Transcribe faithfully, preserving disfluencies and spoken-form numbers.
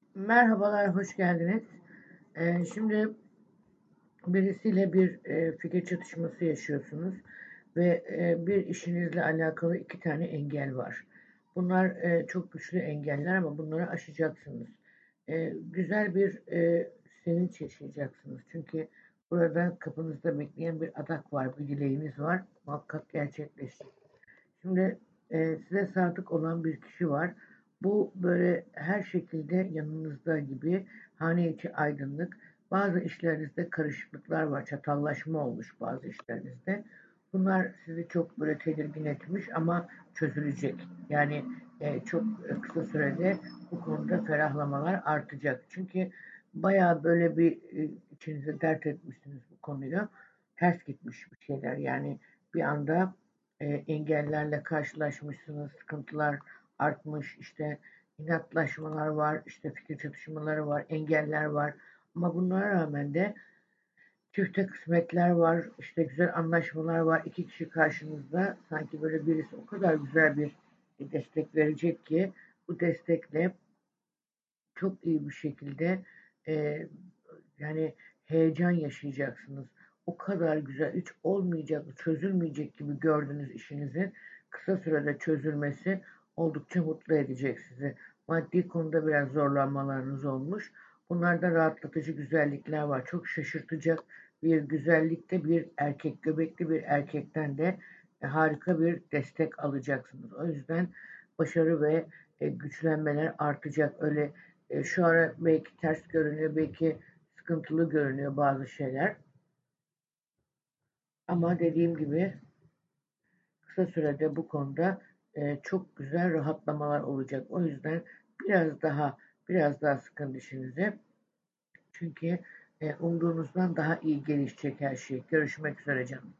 Merhabalar, hoş geldiniz. Eee, şimdi birisiyle bir eee, fikir çatışması yaşıyorsunuz ve eee, bir işinizle alakalı iki tane engel var. Bunlar eee, çok güçlü engeller ama bunları aşacaksınız. Eee, güzel bir eee, sevinç yaşayacaksınız. Çünkü burada kapınızda bekleyen bir adak var, bir dileğiniz var. Muhakkak gerçekleşecek. Şimdi e, size sadık olan bir kişi var. Bu böyle her şekilde yanınızda gibi hane içi aydınlık. Bazı işlerinizde karışıklıklar var. Çatallaşma olmuş bazı işlerinizde. Bunlar sizi çok böyle tedirgin etmiş ama çözülecek. Yani e, çok kısa sürede bu konuda ferahlamalar artacak. Çünkü bayağı böyle bir e, içinize dert etmişsiniz bu konuyu. Ters gitmiş bir şeyler. Yani bir anda e, engellerle karşılaşmışsınız, sıkıntılar artmış, işte inatlaşmalar var, işte fikir çatışmaları var, engeller var. Ama bunlara rağmen de çifte kısmetler var, işte güzel anlaşmalar var. İki kişi karşınızda sanki böyle birisi o kadar güzel bir destek verecek ki bu destekle çok iyi bir şekilde e, yani heyecan yaşayacaksınız. O kadar güzel, hiç olmayacak, çözülmeyecek gibi gördüğünüz işinizin kısa sürede çözülmesi oldukça mutlu edecek sizi. Maddi konuda biraz zorlanmalarınız olmuş. Bunlarda rahatlatıcı güzellikler var. Çok şaşırtacak bir güzellikte bir erkek, göbekli bir erkekten de e, harika bir destek alacaksınız. O yüzden başarı ve e, güçlenmeler artacak. Öyle e, şu ara belki ters görünüyor, belki sıkıntılı görünüyor bazı şeyler. Ama dediğim gibi kısa sürede bu konuda e, çok güzel rahatlamalar olacak. O yüzden biraz daha biraz daha sıkın dişinizi. Çünkü e, umduğunuzdan daha iyi gelişecek her şey. Görüşmek üzere canım.